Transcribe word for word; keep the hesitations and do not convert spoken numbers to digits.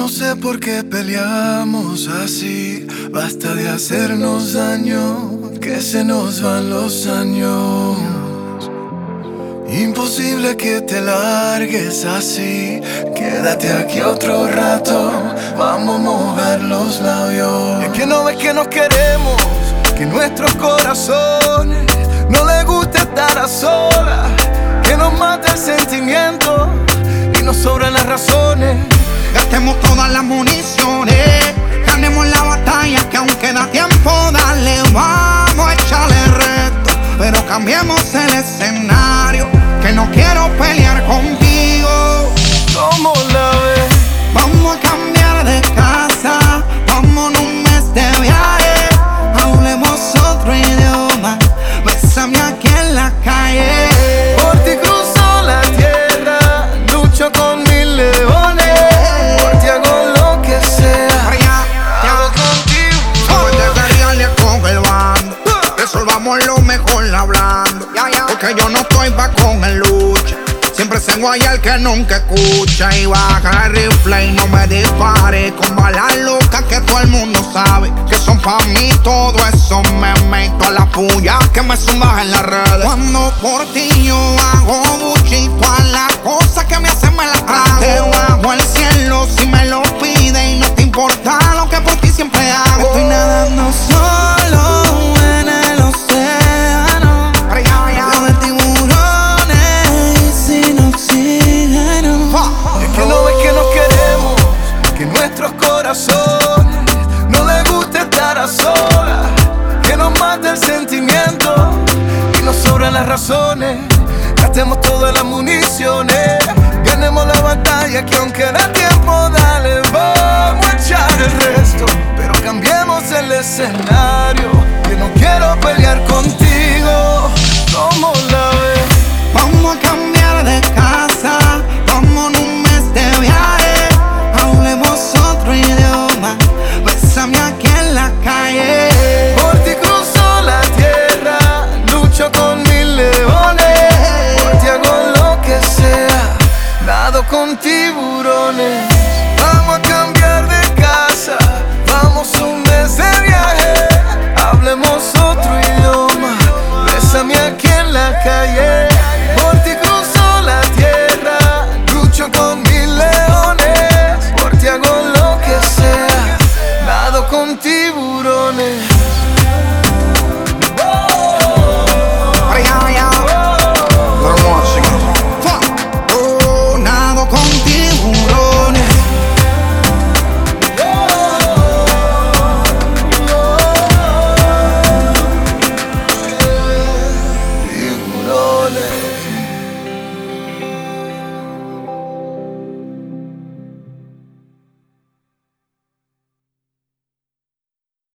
No sé por qué peleamos así. Basta de hacernos daño, que se nos van los años. Imposible que te largues así. Quédate aquí otro rato, vamos a mojar los labios. Es que no ves que nos queremos, que nuestros corazones no les gusta estar a solas, que nos mata el sentimiento y nos sobran las razones. Gastemos todas las municiones, ganemos la batalla, que aún queda tiempo, dale, vamos a echarle reto. Pero cambiemos el escenario, que no quiero pelear contigo. ¿Cómo la ves? Vamos a cambiar de casa, vámonos un mes de viaje, hablemos otro idioma, bésame aquí en la calle. Por ti cruzo la tierra, lucho con mil leones, por ti hago lo que sea, te hago contigo. Después de pelearle con el bando, resolvamos lo mejor hablando, porque yo no estoy pa' con el lucha. Siempre se guaya el que nunca escucha. Y baja el rifle y no me dispare con balas locas que todo el mundo sabe que son pa' mí. Todo eso me meto a la puya que me zumbas en las redes. Cuando por ti yo hago buchito a las cosas que me hacen me las trago. Te bajo el cielo si me lo pide y no te importa lo que por ti siempre hago. Estoy nadando solo en el océano, lleno de tiburones y sin oxígeno. Es que no ves que nos queremos, que nuestros corazones no les gusta estar a solas, que nos mata el sentimiento y nos sobran las razones. Gastemos todas las municiones, ganemos la batalla, que aunque da tiempo, dale, vamos a echar el resto. Pero cambiemos el escenario, que no quiero pelear contigo. ¿Cómo la